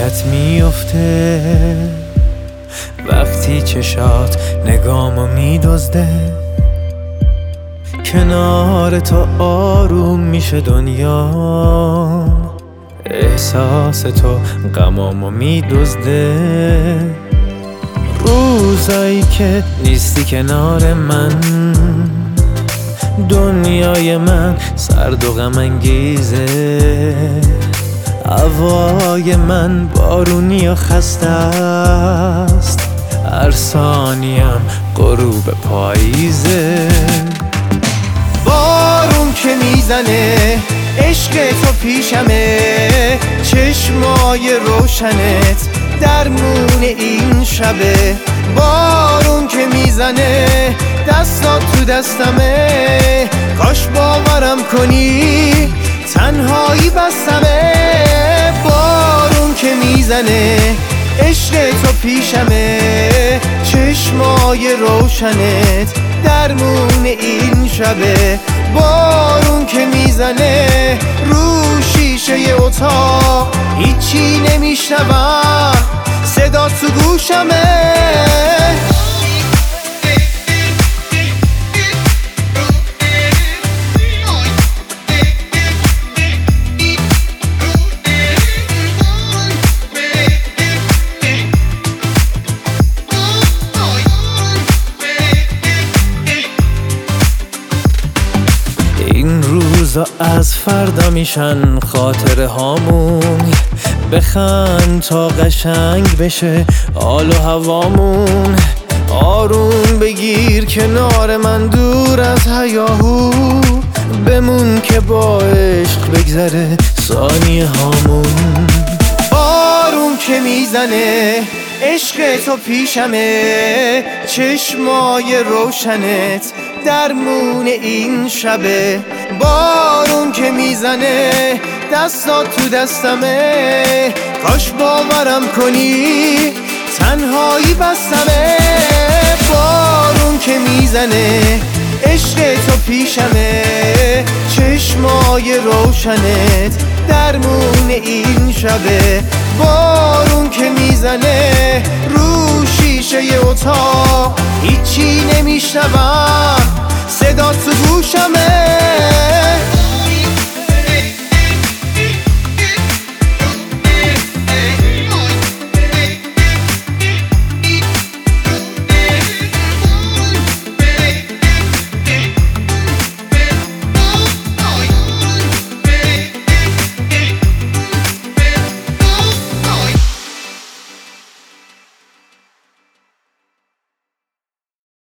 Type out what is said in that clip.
اشکت میفته وقتی چشات نگامو میدزده. کنار تو آروم میشه دنیا، احساس تو غمامو میدزده. روزایی که نیستی کنار من، دنیای من سرد و غم انگیزه. هوای من بارونی و خسته است، هر ثانیم غروب پاییزه. بارون که میزنه عشق تو پیشمه، چشمای روشنت درمون این شبه. بارون که میزنه دستات تو دستمه، کاش باورم کنی تنهایی بستمه. بارون که میزنه عشق تو پیشمه، چشمای روشنت درمون این شبه. بارون که میزنه رو شیشه اتاق، هیچی نمیشنوم صدا تو گوشمه. این روزا از فردا میشن خاطره هامون، بخند تا قشنگ بشه حال و هوامون. آروم بگیر کنار من دور از هیاهو، بمون که با عشق بگذره ثانیه هامون. بارون که میزنه عشق تو پیشمه، چشمای روشنت درمون این شبه. بارون که میزنه دستات تو دستمه، کاش باورم کنی تنهایی بستمه. بارون که میزنه عشق تو پیشمه، چشمای روشنت درمون این شبه. بارون که میزنه رو شیشه اتاق، هیچی نمیشنوم صدا تو گوشمه.